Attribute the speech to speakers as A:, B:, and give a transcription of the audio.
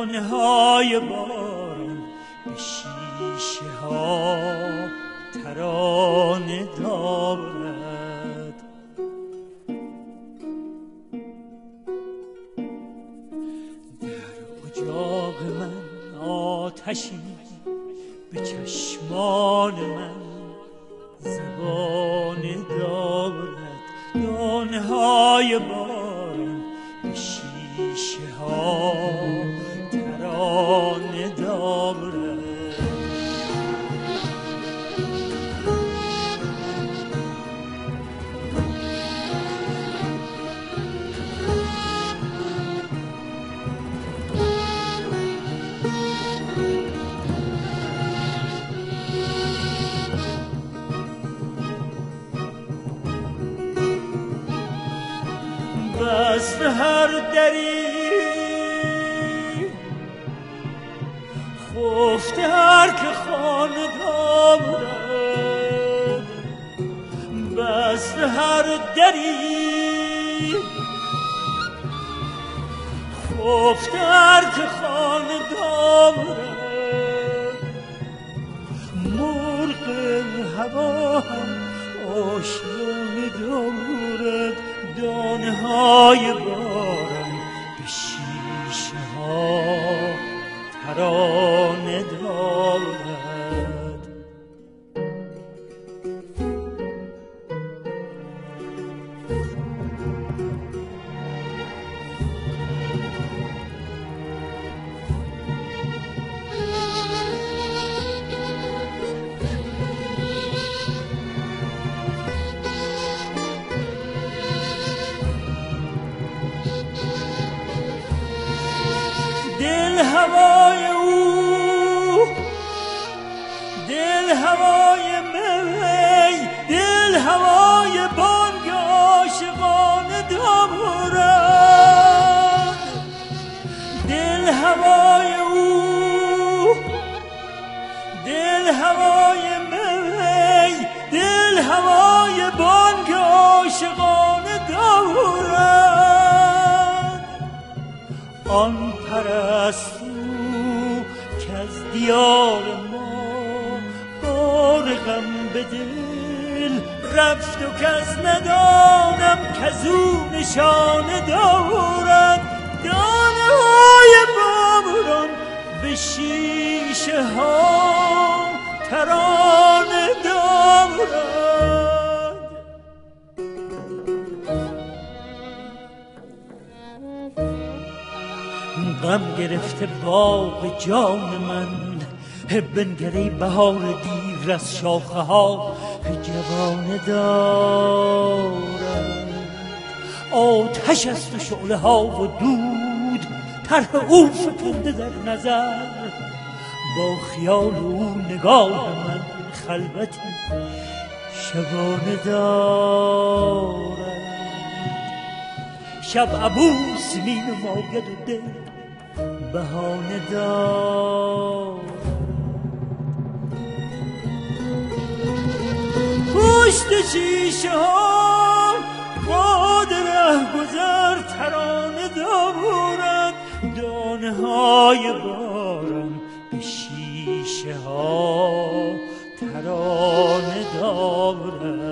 A: دانه های باران به شیشه ها ترانه دارد. در اجاق من آتشی به چشمان من زبانه دارد. دانه های باران به شیشه ها ترانه دارد. بست هر دری خفته هر که خانه دارد. بست هر دری خفته هر که خانه دارد. مرغ هوا هم آشیانه دارد. دانه های باران به شیشه ها ترانه دارد. دل هوای او، دل هوای می، دل هوای بانگ عاشقانه دارد. دل هوای او، دل هوای می، دل هوای بانگ عاشقانه دارد. آن پرستو که از دیار ما بار غم به دل رفت و کس ندانم کز او نشانه دارد. دانه های باران به شیشه ها ترانه دارد. غم گرفته باغ جان من، بنگره بهار دیر از شاخه ها جوانه دارد. آتش است و شعله ها و دود، طرح او فکنده در نظر. با خیال او نگاه من خلوتی شبانه دارد. شب عبوس می نماید و دل بهانه دارد. پشت شیشه ها باد رهگذر ترانه دارد. دانه های باران به شیشه ها ترانه دارد.